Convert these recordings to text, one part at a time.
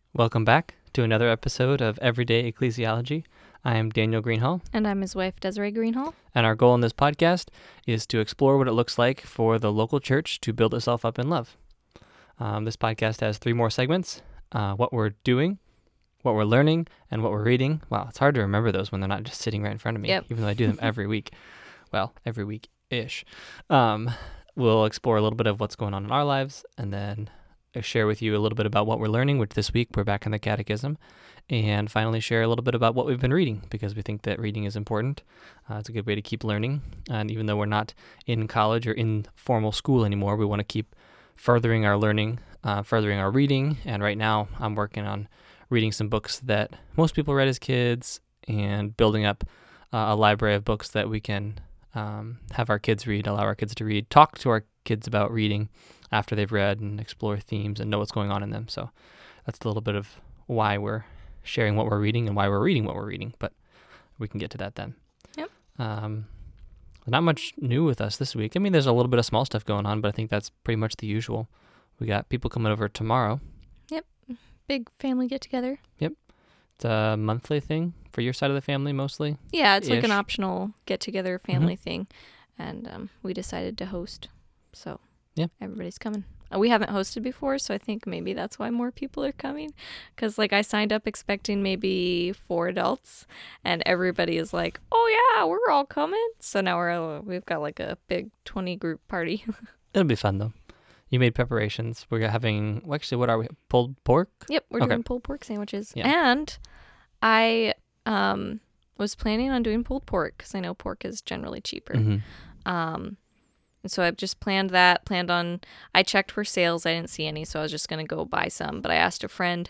Welcome back to another episode of Everyday Ecclesiology. I am Daniel Greenhall, And I'm his wife, Desiree Greenhall. and our goal in this podcast is to explore what it looks like for the local church to build itself up in love. This podcast has 3 more segments: what we're doing, what we're learning, and what we're reading. Wow, it's hard to remember those when they're not just sitting right in front of me, Yep. even though I do them every week. Well, every week-ish. We'll explore a little bit of what's going on in our lives, and then share with you a little bit about what we're learning, which this week we're back in the Catechism, and finally share a little bit about what we've been reading, because we think that reading is important. It's a good way to keep learning, and even though we're not in college or in formal school anymore, we want to keep furthering our learning, furthering our reading, and right now I'm working on reading some books that most people read as kids and building up a library of books that we can have our kids read, allow our kids to read, talk to our kids about reading after they've read, and explore themes and know what's going on in them. So that's a little bit of why we're sharing what we're reading and why we're reading what we're reading, but we can get to that then. Yep. Not much new with us this week. I mean, there's a little bit of small stuff going on, but I think that's pretty much the usual. We got people coming over tomorrow. Big family get together. It's a monthly thing for your side of the family mostly. Yeah, it's like an Ish. optional get together family thing. And we decided to host. So Yeah. everybody's coming. We haven't hosted before, so I think maybe that's why more people are coming. Because I signed up expecting maybe 4 adults, and everybody is like, oh yeah, we're all coming. So now we've got like a big 20 group party. It'll be fun though. You made preparations. We're having, well, actually, what are we? Pulled pork? Yep, we're Okay. doing pulled pork sandwiches. Yeah. And I was planning on doing pulled pork because I know pork is generally cheaper. Mm-hmm. And so I've just planned on, I checked for sales. I didn't see any, so I was just going to go buy some. But I asked a friend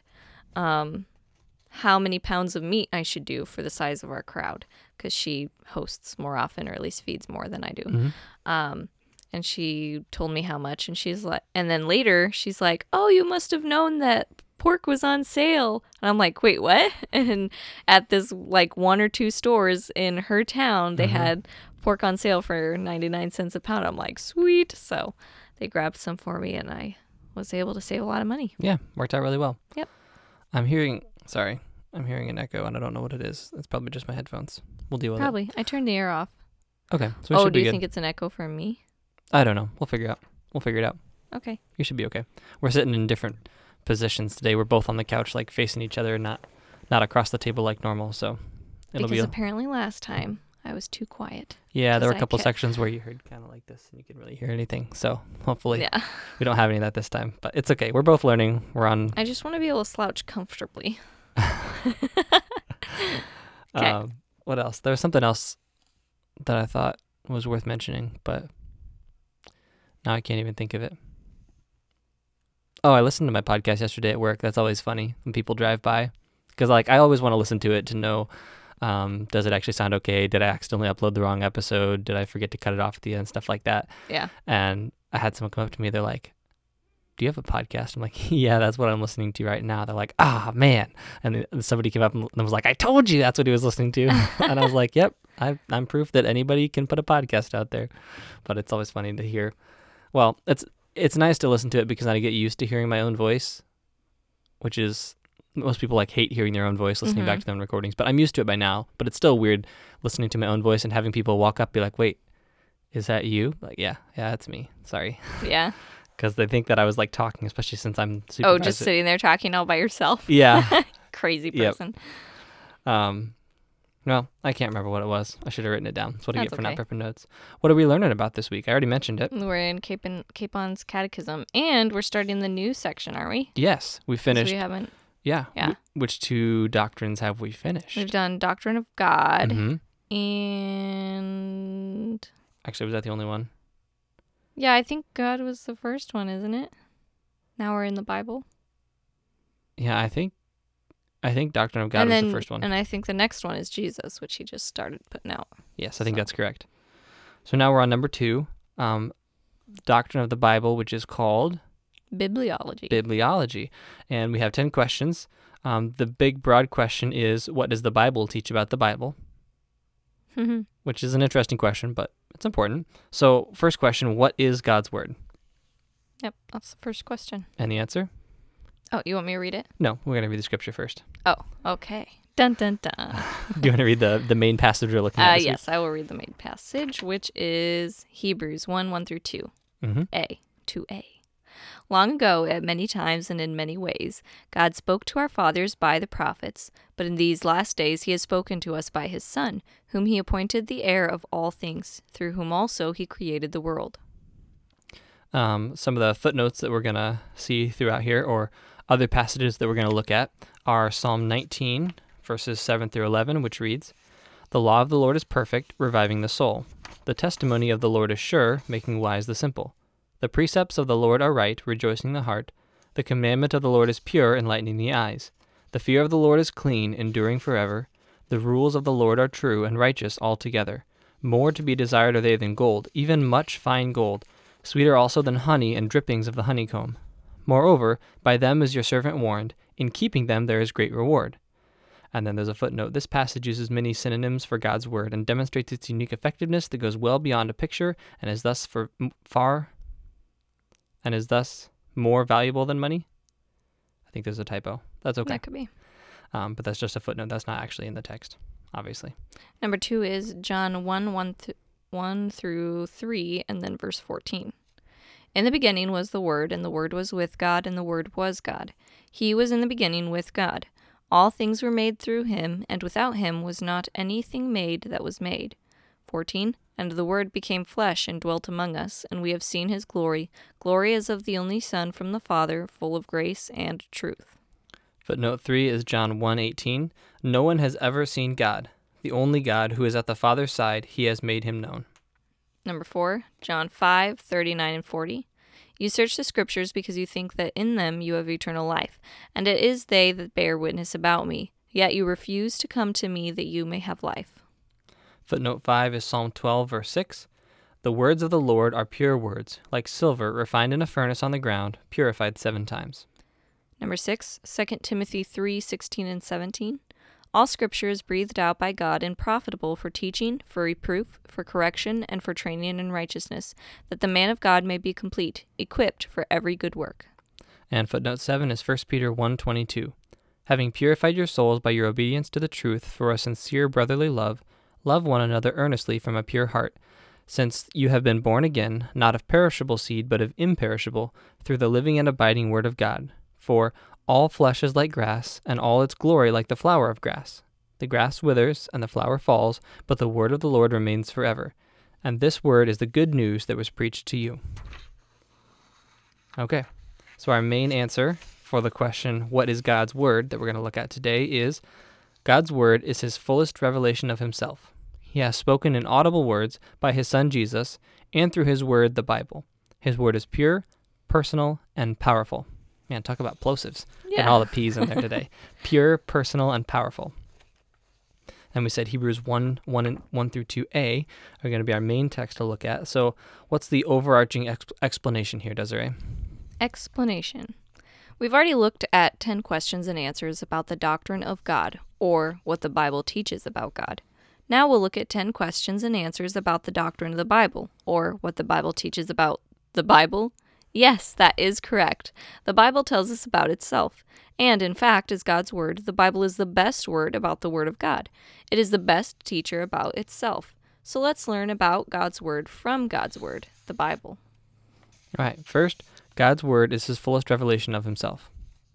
how many pounds of meat I should do for the size of our crowd, because she hosts more often, or at least feeds more than I do. Mm-hmm. And she told me how much, and she's like, and then later she's like, oh, you must have known that pork was on sale. And I'm like, wait, what? And at this like 1 or 2 stores in her town, they Mhm. had pork on sale for 99 cents a pound. I'm like, sweet. So they grabbed some for me, and I was able to save a lot of money. Yeah, worked out really well. Yep. I'm hearing an echo, and I don't know what it is. It's probably just my headphones. We'll deal with Probably. I turned the air off. it. Okay, so we Oh, should do be you good. think it's an echo from me? I don't know. We'll figure it out. Okay. You should be okay. We're sitting in different positions today. We're both on the couch, like facing each other, not across the table like normal. So it'll Because be apparently last time I was too quiet. yeah. There were a 'cause I couple kept- sections where you heard kind of like this, and you could really hear anything. So hopefully Yeah. we don't have any of that this time. But it's okay. We're both learning. We're on. I just want to be able to slouch comfortably. Okay. What else? There was something else that I thought was worth mentioning, but now I can't even think of it. Oh, I listened to my podcast yesterday at work. That's always funny when people drive by, because I always want to listen to it to know, does it actually sound okay? Did I accidentally upload the wrong episode? Did I forget to cut it off at the end? Stuff like that. Yeah. And I had someone come up to me. They're like, do you have a podcast? I'm like, yeah, that's what I'm listening to right now. They're like, ah, man. And then somebody came up and was like, I told you that's what he was listening to. And I was like, yep, I'm proof that anybody can put a podcast out there. But it's always funny to hear. Well, it's nice to listen to it because I get used to hearing my own voice, which is, most people hate hearing their own voice, listening back to their own recordings. But I'm used to it by now. But it's still weird listening to my own voice and having people walk up, be like, wait, is that you? Like, yeah, it's me. Sorry. Yeah. Because they think that I was talking, especially since I'm supervising. Oh, just sitting there talking all by yourself. Yeah. Crazy Yep. person. Well, I can't remember what it was. I should have written it down. That's what I That's get for not okay. prepping notes. What are we learning about this week? I already mentioned it. We're in Capon's Catechism, and we're starting the new section, aren't we? Yes, we 'Cause finished. We haven't. Yeah. Yeah. Which 2 doctrines have we finished? We've done Doctrine of God Mhm. and Actually, was that the only one? yeah, I think God was the first one, isn't it? Now we're in the Bible. Yeah, I think Doctrine of God was the first one. And I think the next one is Jesus, which he just started putting out. Yes, I think so. that's correct. So now we're on number 2, Doctrine of the Bible, which is called Bibliology. Bibliology. And we have 10 questions. The big broad question is, what does the Bible teach about the Bible? Which is an interesting question, but it's important. So first question, what is God's Word? Yep, that's the first question. And the answer? Oh, you want me to read it? No, we're going to read the scripture first. Oh, okay. Dun, dun, dun. Do you want to read the main passage we're looking at this Yes, I will read the main passage, which is Hebrews 1 through 2. week? Mm-hmm. A. 2a. Long ago, at many times and in many ways, God spoke to our fathers by the prophets, but in these last days he has spoken to us by his Son, whom he appointed the heir of all things, through whom also he created the world. Some of the footnotes that we're going to see throughout here, or other passages that we're going to look at, are Psalm 19, verses 7 through 11, which reads, "The law of the Lord is perfect, reviving the soul. The testimony of the Lord is sure, making wise the simple. The precepts of the Lord are right, rejoicing the heart. The commandment of the Lord is pure, enlightening the eyes. The fear of the Lord is clean, enduring forever. The rules of the Lord are true and righteous altogether. More to be desired are they than gold, even much fine gold, sweeter also than honey and drippings of the honeycomb. Moreover, by them is your servant warned. In keeping them there is great reward." And then there's a footnote. This passage uses many synonyms for God's word and demonstrates its unique effectiveness that goes well beyond a picture and is thus more valuable than money. I think there's a typo. That's okay. That could be. But that's just a footnote. That's not actually in the text, obviously. Number 2 is John 1 through 3, and then verse 14. In the beginning was the Word, and the Word was with God, and the Word was God. He was in the beginning with God. All things were made through him, and without him was not anything made that was made. 14. And the Word became flesh and dwelt among us, and we have seen his glory. Glory as of the only Son from the Father, full of grace and truth. Footnote 3 is John 1:18. "No one has ever seen God. The only God who is at the Father's side, he has made him known." Number 4, John 5:39 and 40. You search the Scriptures because you think that in them you have eternal life, and it is they that bear witness about me. Yet you refuse to come to me that you may have life. Footnote 5 is Psalm 12, verse 6. "The words of the Lord are pure words, like silver refined in a furnace on the ground, purified 7 times. Number 6, 2 Timothy 3:16 and 17. All Scripture is breathed out by God and profitable for teaching, for reproof, for correction, and for training in righteousness, that the man of God may be complete, equipped for every good work. And footnote 7 is 1 Peter 1:22. "Having purified your souls by your obedience to the truth for a sincere brotherly love, love one another earnestly from a pure heart, since you have been born again, not of perishable seed, but of imperishable, through the living and abiding word of God. For all flesh is like grass, and all its glory like the flower of grass. The grass withers, and the flower falls, but the word of the Lord remains forever. And this word is the good news that was preached to you." Okay, so our main answer for the question, what is God's word, that we're going to look at today is, God's word is his fullest revelation of himself. He has spoken in audible words by his Son Jesus, and through his word, the Bible. His word is pure, personal, and powerful. Man, talk about plosives. Yeah. And all the P's in there today. Pure, personal, and powerful. And we said Hebrews 1 through 2a are going to be our main text to look at. So what's the overarching explanation here, Desiree? Explanation. We've already looked at 10 questions and answers about the doctrine of God, or what the Bible teaches about God. Now we'll look at 10 questions and answers about the doctrine of the Bible, or what the Bible teaches about the Bible. Yes, that is correct. The Bible tells us about itself. And, in fact, as God's Word, the Bible is the best word about the Word of God. It is the best teacher about itself. So let's learn about God's Word from God's Word, the Bible. All right, first, God's word is his fullest revelation of himself.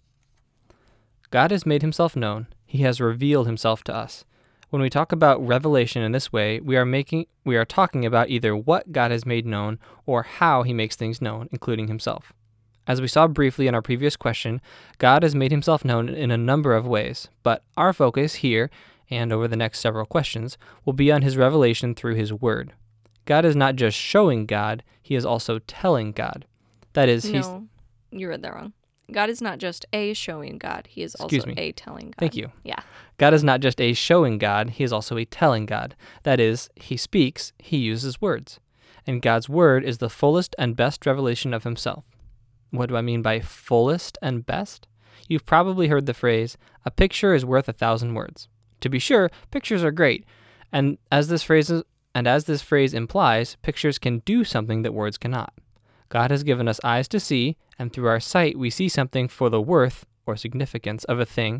God has made himself known. He has revealed himself to us. When we talk about revelation in this way, we are talking about either what God has made known or how he makes things known, including himself. As we saw briefly in our previous question, God has made himself known in a number of ways, but our focus here, and over the next several questions, will be on his revelation through his word. God is not just showing God, he is also telling God. That is, No, you read that wrong. God is not just a showing God, he is also a telling God. Thank you. Yeah. God is not just a showing God, he is also a telling God. That is, he speaks, he uses words. And God's word is the fullest and best revelation of himself. What do I mean by fullest and best? You've probably heard the phrase, "A picture is worth 1,000 words." To be sure, pictures are great, and as this phrase implies, pictures can do something that words cannot. God has given us eyes to see, and through our sight we see something for the worth or significance of a thing.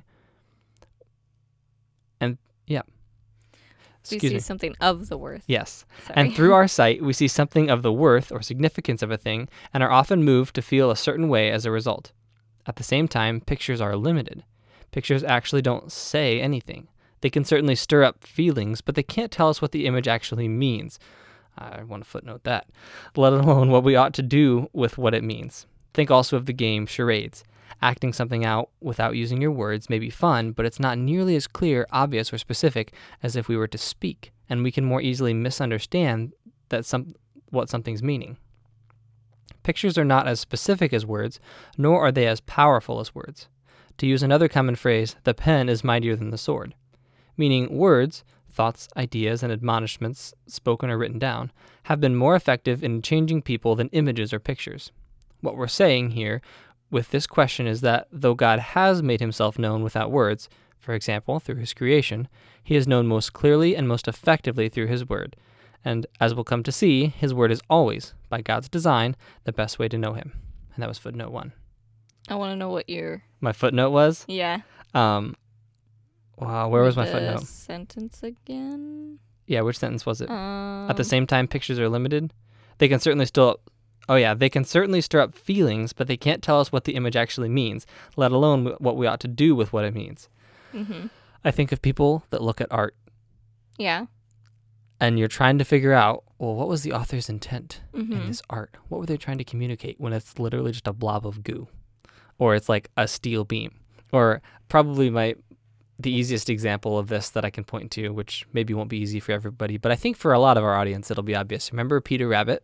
And, yeah. We Excuse see me. something of the worth. Yes. Sorry. And through our sight, we see something of the worth or significance of a thing and are often moved to feel a certain way as a result. At the same time, pictures are limited. Pictures actually don't say anything. They can certainly stir up feelings, but they can't tell us what the image actually means. I want to footnote that, let alone what we ought to do with what it means. Think also of the game charades. Acting something out without using your words may be fun, but it's not nearly as clear, obvious, or specific as if we were to speak, and we can more easily misunderstand what something's meaning. Pictures are not as specific as words, nor are they as powerful as words. To use another common phrase, the pen is mightier than the sword, meaning words, thoughts, ideas, and admonishments, spoken or written down, have been more effective in changing people than images or pictures. What we're saying here with this question is that though God has made himself known without words, for example, through his creation, he is known most clearly and most effectively through his word. And as we'll come to see, his word is always, by God's design, the best way to know him. And that was footnote 1. I want to know what your... My footnote was? Yeah. Wow, where was my The footnote? sentence again? Yeah, which sentence was it? At the Um, same time, pictures are limited. They can certainly still... Oh yeah, they can certainly stir up feelings, but they can't tell us what the image actually means, let alone what we ought to do with what it means. mhm. I think of people that look at art, Yeah. and you're trying to figure out, well, what was the author's intent in Mhm. this art? What were they trying to communicate when it's literally just a blob of goo? Or it's like a steel beam? Or probably the easiest example of this that I can point to, which maybe won't be easy for everybody, but I think for a lot of our audience, it'll be obvious. Remember Peter Rabbit?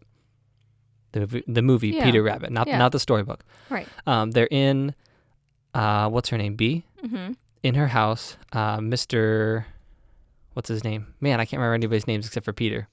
The movie Yeah. Peter Rabbit, not the storybook. Right. They're in, what's her name, Bee? Mhm. In her house, Mr. What's his name? Man, I can't remember anybody's names except for Peter.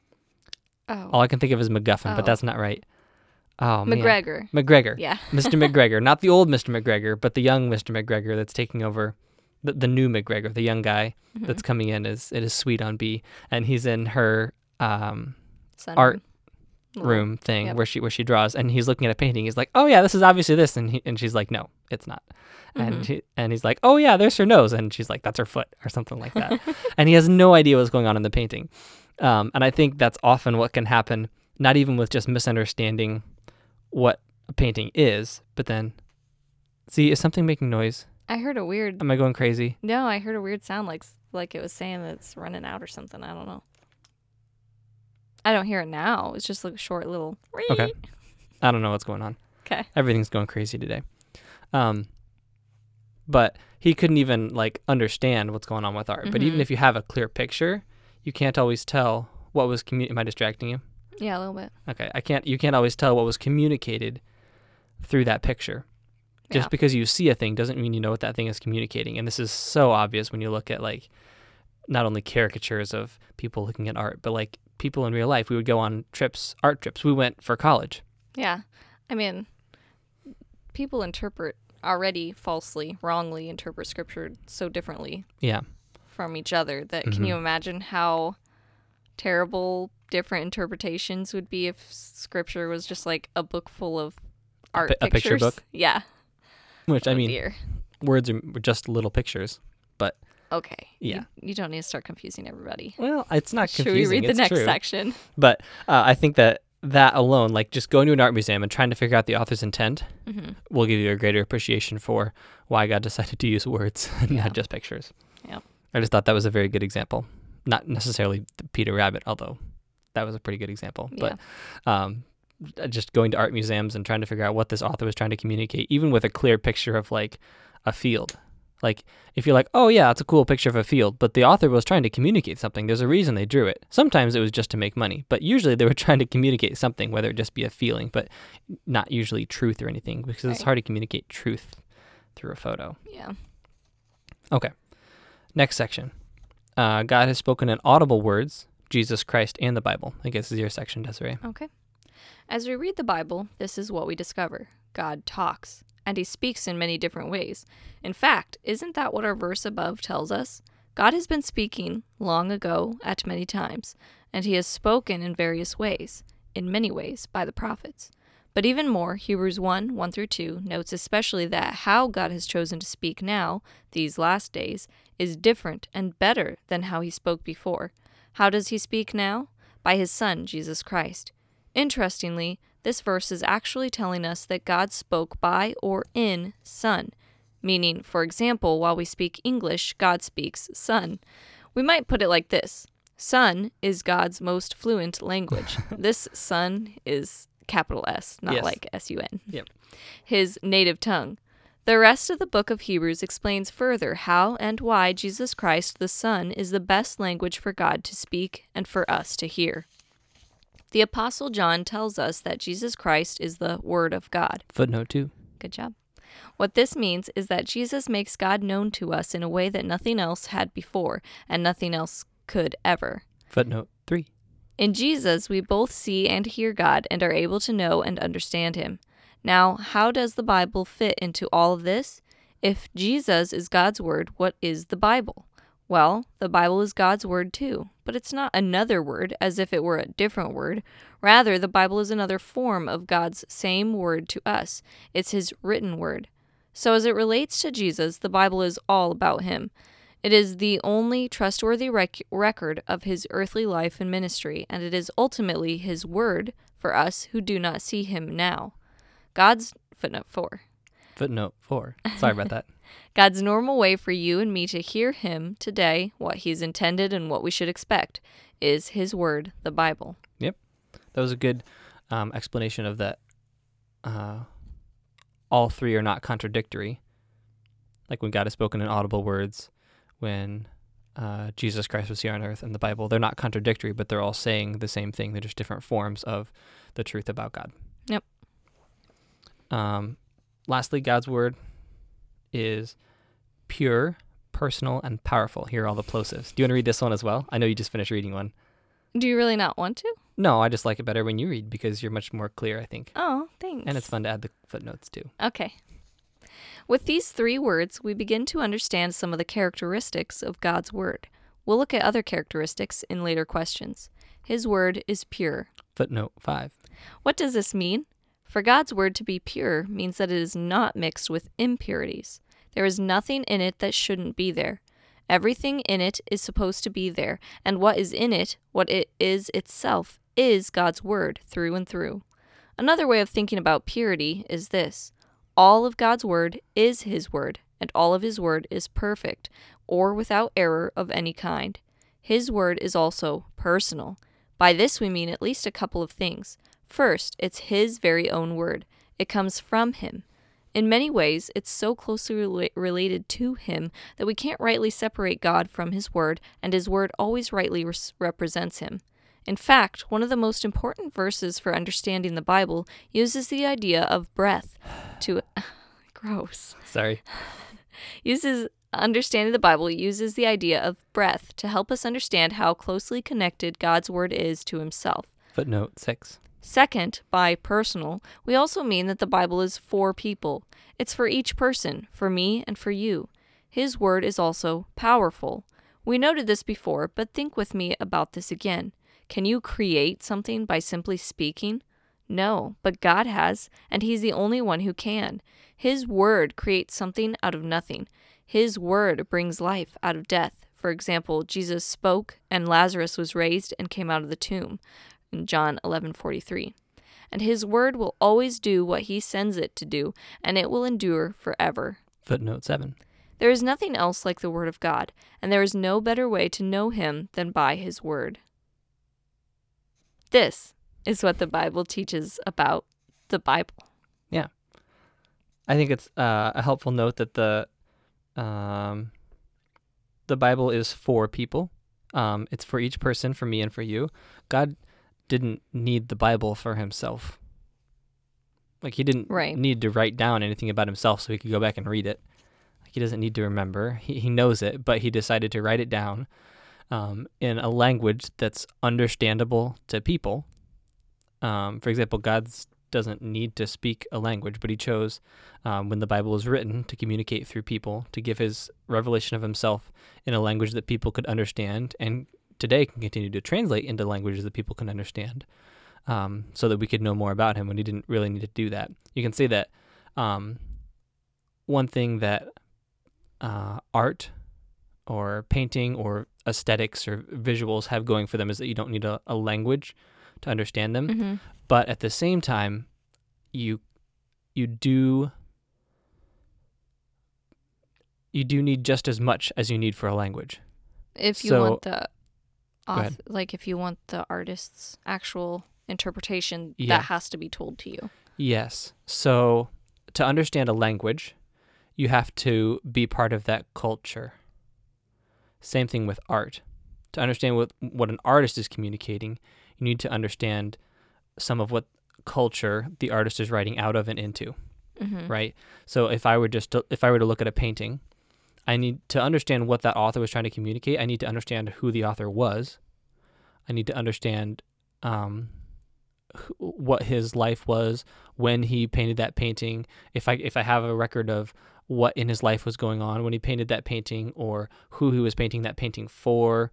Oh. All I can think of is MacGuffin, but Oh. that's not right. Oh, man. McGregor. McGregor. Yeah. Mr. McGregor. Not the old Mr. McGregor, but the young Mr. McGregor that's taking over. The new McGregor, the young guy Mhm. that's coming in, is sweet on Bee. And he's in her Sunroom. art Little- room thing Yep. where she draws, and he's looking at a painting. He's like, oh yeah, this is obviously this, and she's like, no, it's not. Mhm. And he's like, oh yeah, there's her nose, and she's like, that's her foot, or something like that. And he has no idea what's going on in the painting. And I think that's often what can happen, not even with just misunderstanding what a painting is, but then, see, is something making noise? I heard a weird... Am I going crazy? No, I heard a weird sound like it was saying that it's running out or something. I don't know. I don't hear it now. It's just like a short little... Okay. I don't know what's going on. Okay. Everything's going crazy today. But he couldn't even like understand what's going on with art. But even Mhm. if you have a clear picture, you can't always tell what was am I distracting you? Yeah, a little bit. Okay. You can't always tell what was communicated through that picture. Just Yeah. because you see a thing doesn't mean you know what that thing is communicating. And this is so obvious when you look at like not only caricatures of people looking at art, but like people in real life. We would go on trips, art trips. We went for college. Yeah. I mean, people already wrongly interpret scripture so differently Yeah. from each other that can you imagine how terrible different interpretations would be if scripture was just like a book full of art a picture pictures? book? Yeah. Which, I Oh, mean, dear. words are just little pictures. Okay. Yeah. You don't need to start confusing everybody. Well, it's not Should confusing. we read the it's next true. section? But I think that alone, like just going to an art museum and trying to figure out the author's intent, Mm-hmm. will give you a greater appreciation for why God decided to use words and Yeah. not just pictures. Yep. I just thought that was a very good example. Not necessarily the Peter Rabbit, although that was a pretty good example. Yeah. But just going to art museums and trying to figure out what this author was trying to communicate, even with a clear picture of like a field. Like if you're like, oh yeah, it's a cool picture of a field, but the author was trying to communicate something. There's a reason they drew it. Sometimes it was just to make money, but usually they were trying to communicate something, whether it just be a feeling, but not usually truth or anything, because it's Right. hard to communicate truth through a photo. Yeah. Okay. Next section. God has spoken in audible words, Jesus Christ and the Bible. I guess is your section, Desiree. Okay. As we read the Bible, this is what we discover. God talks, and he speaks in many different ways. In fact, isn't that what our verse above tells us? God has been speaking long ago at many times, and he has spoken in various ways, in many ways, by the prophets. But even more, Hebrews 1 through 2 notes especially that how God has chosen to speak now, these last days, is different and better than how he spoke before. How does he speak now? By his Son, Jesus Christ. Interestingly, this verse is actually telling us that God spoke by or in Son, meaning, for example, while we speak English, God speaks Son. We might put it like this. Son is God's most fluent language. This Son is capital S, not Yes. like S-U-N. Yep. His native tongue. The rest of the book of Hebrews explains further how and why Jesus Christ the Son is the best language for God to speak and for us to hear. The Apostle John tells us that Jesus Christ is the Word of God. Footnote 2. Good job. What this means is that Jesus makes God known to us in a way that nothing else had before, and nothing else could ever. Footnote 3. In Jesus, we both see and hear God and are able to know and understand him. Now, how does the Bible fit into all of this? If Jesus is God's word, what is the Bible? Well, the Bible is God's word too, but it's not another word as if it were a different word. Rather, the Bible is another form of God's same word to us. It's his written word. So as it relates to Jesus, the Bible is all about him. It is the only trustworthy record of his earthly life and ministry, and it is ultimately his word for us who do not see him now. Footnote 4. Footnote 4. Sorry about that. God's normal way for you and me to hear him today, what he's intended and what we should expect, is his word, the Bible. Yep. That was a good explanation of that. All three are not contradictory. Like when God has spoken in audible words, when Jesus Christ was here on earth and the Bible, they're not contradictory, but they're all saying the same thing. They're just different forms of the truth about God. Yep. Lastly, God's word is pure, personal, and powerful. Here are all the plosives. Do you want to read this one as well? I know you just finished reading one. Do you really not want to? No, I just like it better when you read because you're much more clear, I think. Oh, thanks. And it's fun to add the footnotes too. Okay. With these three words, we begin to understand some of the characteristics of God's word. We'll look at other characteristics in later questions. His word is pure. Footnote 5. What does this mean? For God's word to be pure means that it is not mixed with impurities. There is nothing in it that shouldn't be there. Everything in it is supposed to be there, and what is in it, what it is itself, is God's word through and through. Another way of thinking about purity is this. All of God's word is his word, and all of his word is perfect, or without error of any kind. His word is also personal. By this we mean at least a couple of things. First, it's his very own word. It comes from him. In many ways, it's so closely related to him that we can't rightly separate God from his word, and his word always rightly represents him. In fact, one of the most important verses for understanding the Bible uses the idea of breath to... Gross. Sorry. Understanding the Bible uses the idea of breath to help us understand how closely connected God's word is to himself. Footnote 6. Second, by personal, we also mean that the Bible is for people. It's for each person, for me and for you. His word is also powerful. We noted this before, but think with me about this again. Can you create something by simply speaking? No, but God has, and he's the only one who can. His word creates something out of nothing. His word brings life out of death. For example, Jesus spoke, and Lazarus was raised and came out of the tomb. In John 11:43. And his word will always do what he sends it to do, and it will endure forever. Footnote 7. There is nothing else like the word of God, and there is no better way to know him than by his word. This is what the Bible teaches about the Bible. Yeah. I think it's a helpful note that the Bible is for people. It's for each person, for me and for you. God didn't need the Bible for himself. Like he didn't need to write down anything about himself so he could go back and read it. Like he doesn't need to remember. He knows it, but he decided to write it down in a language that's understandable to people. For example, God doesn't need to speak a language, but he chose when the Bible was written to communicate through people, to give his revelation of himself in a language that people could understand and today can continue to translate into languages that people can understand. so that we could know more about him when he didn't really need to do that. You can say that one thing that art or painting or aesthetics or visuals have going for them is that you don't need a language to understand them. Mm-hmm. But at the same time, you do need just as much as you need for a language. If you So- want the Go ahead. like if you want the artist's actual interpretation, Yeah. that has to be told to you. Yes. So to understand a language, you have to be part of that culture. Same thing with art. To understand what an artist is communicating, you need to understand some of what culture the artist is writing out of and into, Mm-hmm. right? So if I were to look at a painting, I need to understand what that author was trying to communicate. I need to understand who the author was. I need to understand what his life was when he painted that painting. If I have a record of what in his life was going on when he painted that painting, or who he was painting that painting for,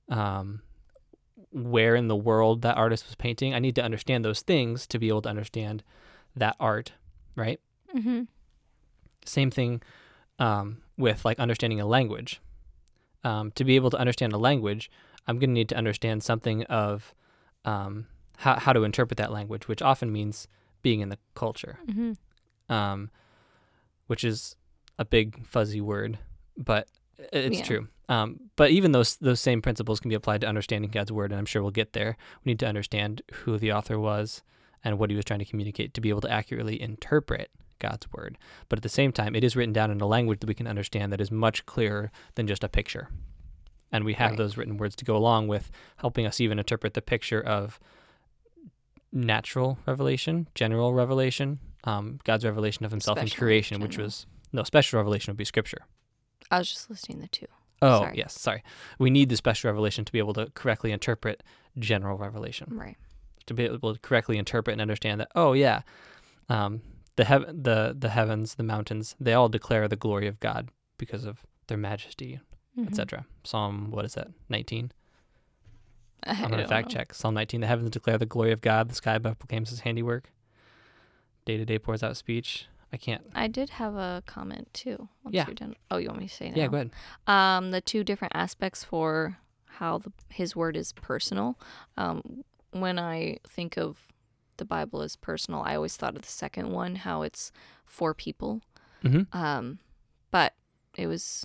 where in the world that artist was painting, I need to understand those things to be able to understand that art, right? Mm-hmm. Same thing with like understanding a language. To be able to understand a language, I'm going to need to understand something of how to interpret that language, which often means being in the culture, Mm-hmm. which is a big fuzzy word, but it's Yeah. true. But even those same principles can be applied to understanding God's word, and I'm sure we'll get there. We need to understand who the author was and what he was trying to communicate to be able to accurately interpret God's word. But at the same time, it is written down in a language that we can understand that is much clearer than just a picture. And we have Right. those written words to go along with helping us even interpret the picture of natural revelation, general revelation, God's revelation of himself in Special, creation, which general. was, no, special revelation would be scripture. I was just listing the two. Oh, Sorry. yes, sorry. We need the special revelation to be able to correctly interpret general revelation, Right. to be able to correctly interpret and understand that, oh, yeah, the heavens, the mountains, they all declare the glory of God because of their majesty, Mhm. etc. Psalm, what is that, 19? I I'm going to don't fact know. check. Psalm 19, the heavens declare the glory of God, the sky above proclaims his handiwork. Day to day pours out speech. I can't. I did have a comment too. Once Yeah. you're done. Oh, you want me to say now? Yeah, go ahead. The two different aspects for how his word is personal. When I think of the Bible as personal, I always thought of the second one, how it's for people. Mm-hmm. But it was,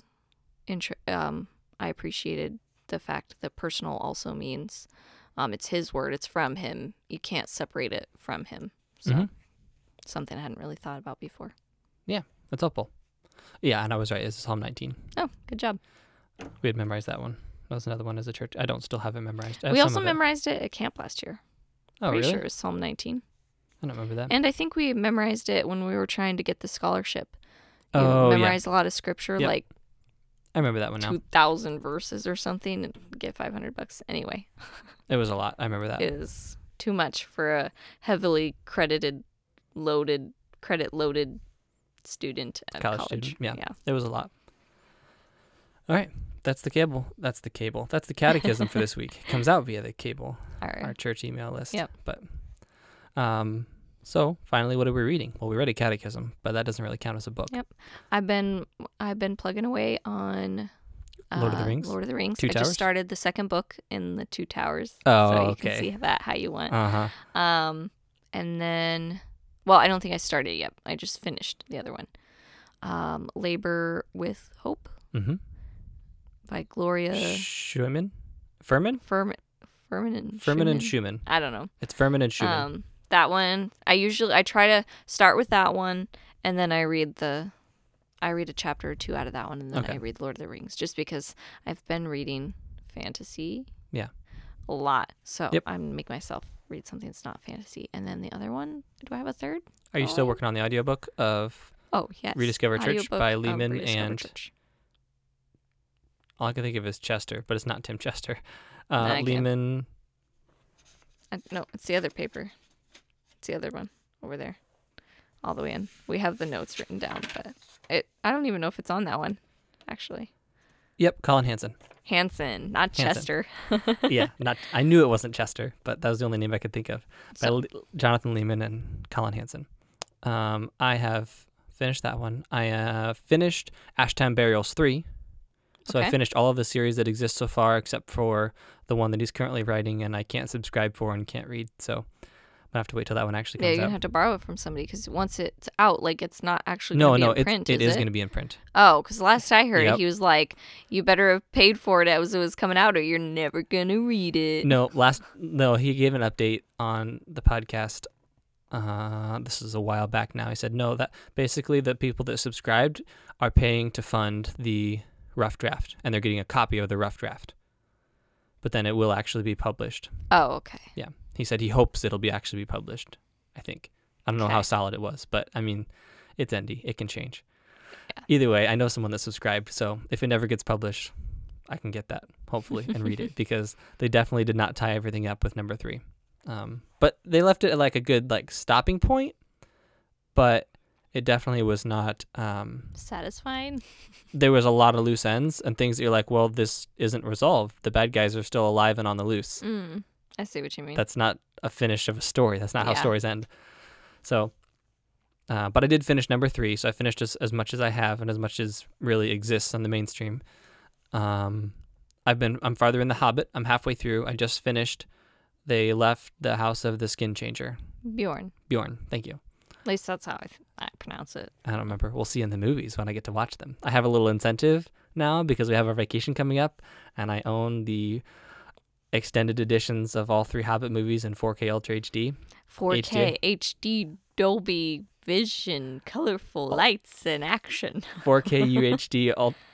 I appreciated the fact that personal also means it's his word, it's from him. You can't separate it from him. So Mm-hmm. something I hadn't really thought about before. That's helpful. Yeah, and I was right. It's Psalm 19. Oh, good job. We had memorized that one. That was another one as a church. I don't still have it memorized. I have We some also of it. memorized it at camp last year. Oh, Pretty really? sure it was Psalm 19. I don't remember that. And I think we memorized it when we were trying to get the scholarship. You Oh, yeah. memorized a lot of scripture, Yep. like I remember that one now. 2,000 verses or something, and get $500. Anyway, It was a lot. I remember that. it is too much for a heavily credit loaded student at College college. student, yeah. It was a lot. All right. That's the cable. That's the catechism for this week. It comes out via the cable, All right. our church email list. Yep. But so finally, what are we reading? Well, we read a catechism, but that doesn't really count as a book. Yep. I've been plugging away on Lord of the Rings? Lord of the Rings. Two I Towers? just started the second book in the Two Towers. Oh, so you okay. can see that how you went. Uh-huh. And then, well, I don't think I started yet. I just finished the other one. Labor with Hope Mm-hmm. by Gloria Schumann? Furman? Furman and Furman and Schumann. Schumann. I don't know. It's Furman and Schumann. That one, I try to start with that one, and then I read a chapter or two out of that one, and then Okay. I read Lord of the Rings, just because I've been reading fantasy. Yeah. A lot. So Yep. I'm making myself read something that's not fantasy. And then the other one, do I have a third? Are you still going? working on the audiobook of Oh, yes. Rediscover Church Audiobook by of Lehman Rediscover and Church. all I can think of is Chester, but it's not Tim Chester. I can't- Lehman. No, it's the other paper. It's the other one over there. All the way in. We have the notes written down, but I don't even know if it's on that one, actually. Yep, Colin Hansen. Hansen, not Hansen. Chester. Yeah, I knew it wasn't Chester, but that was the only name I could think of. By Jonathan Lehman and Colin Hansen. I have finished that one. I finished Ashtown Burials 3. So Okay. I finished all of the series that exist so far, except for the one that he's currently writing, and I can't subscribe for and can't read. So I'm gonna have to wait till that one actually Yeah, comes you're gonna out. have to borrow it from somebody because once it's out, like it's not actually No, gonna be in print. it is it? going to be in print. Oh, because last I heard, Yep. he was like, "You better have paid for it as it was coming out, or you're never gonna read it." No, he gave an update on the podcast. This is a while back now. He said no, that basically the people that subscribed are paying to fund the rough draft, and they're getting a copy of the rough draft. But then it will actually be published. Oh, okay. Yeah, he said he hopes it'll be actually be published. I think. I don't know how Okay. solid it was, but I mean, it's indie. It can change. Yeah. Either way, I know someone that subscribed, so if it never gets published, I can get that hopefully and read it because they definitely did not tie everything up with number 3. But they left it at like a good like stopping point, but it definitely was not. Satisfying. There was a lot of loose ends and things that you're like, well, this isn't resolved. The bad guys are still alive and on the loose. I see what you mean. That's not a finish of a story. That's not how Yeah. stories end. So, but I did finish number 3. So I finished as much as I have and as much as really exists on the mainstream. I'm farther in The Hobbit. I'm halfway through. I just finished. They left the house of the skin changer. Bjorn. Bjorn. Thank you. At least that's how I pronounce it. I don't remember. We'll see in the movies when I get to watch them. I have a little incentive now because we have our vacation coming up and I own the extended editions of all 3 Hobbit movies in 4K Ultra HD. 4K HD Dolby Vision, colorful lights and action. 4K UHD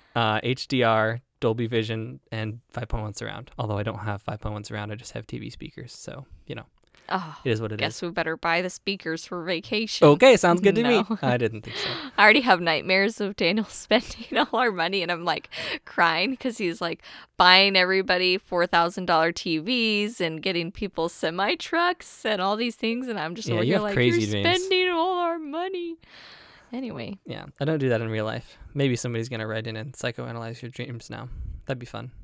HDR Dolby Vision and 5.1 surround. Although I don't have 5.1 surround, I just have TV speakers. So, Oh, it is what it is. guess we better buy the speakers for vacation. Okay, sounds good to me. No. I didn't think so. I already have nightmares of Daniel spending all our money, and I'm like crying because he's like buying everybody $4,000 TVs and getting people semi trucks and all these things, and I'm just Yeah, over you here have like, crazy you're dreams." spending all our money. Anyway, Yeah, I don't do that in real life. Maybe somebody's going to write in and psychoanalyze your dreams now. That'd be fun.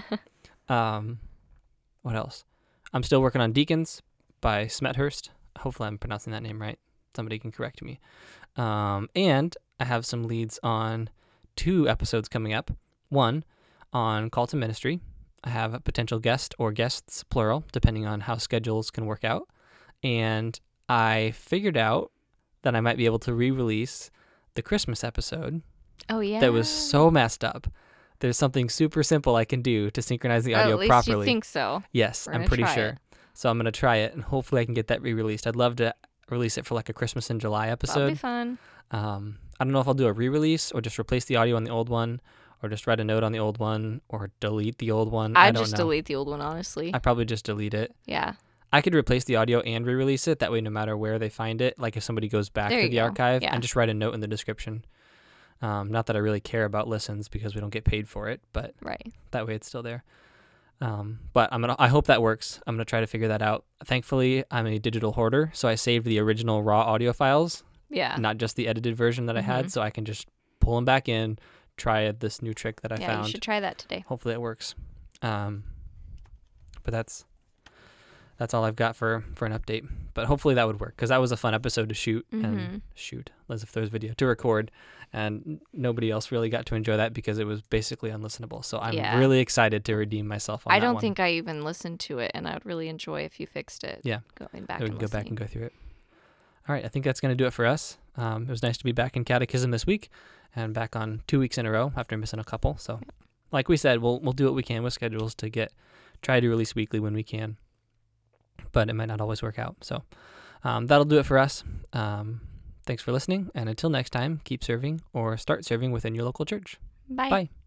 What else? I'm still working on Deacons by Smethurst. Hopefully I'm pronouncing that name right. Somebody can correct me. And I have some leads on 2 episodes coming up. One on Call to Ministry. I have a potential guest or guests, plural, depending on how schedules can work out. And I figured out that I might be able to re-release the Christmas episode oh yeah, that was so messed up. There's something super simple I can do to synchronize the Or audio at least properly. you think so. Yes, We're I'm gonna pretty try sure. it. So I'm going to try it, and hopefully I can get that re-released. I'd love to release it for like a Christmas in July That'll be episode. fun. I don't know if I'll do a re-release or just replace the audio on the old one or just write a note on the old one or delete the old one. I I'd don't just know. delete the old one, honestly. I probably just delete it. Yeah. I could replace the audio and re-release it. That way, no matter where they find it, like if somebody goes back There to you the go. archive Yeah. and just write a note in the description. Not that I really care about listens because we don't get paid for it, but Right. that way it's still there. But I hope that works. I'm gonna try to figure that out. Thankfully, I'm a digital hoarder, so I saved the original raw audio files, Yeah. not just the edited version that I had, so I can just pull them back in, try this new trick that I Yeah, found. you should try that today. Hopefully it works. But that's all I've got for an update. But hopefully that would work because that was a fun episode to shoot and as if there's video to record, and nobody else really got to enjoy that because it was basically unlistenable. So I'm Yeah. really excited to redeem myself on I that don't one. think I even listened to it, and I would really enjoy if you fixed it. Yeah. Going back we and can go back listening. and go through it. All right, I think that's going to do it for us. It was nice to be back in Catechism this week and back on 2 weeks in a row after missing a couple. So like we said, we'll do what we can with schedules to try to release weekly when we can, but it might not always work out. So that'll do it for us. Thanks for listening, and until next time, keep serving or start serving within your local church. Bye. Bye.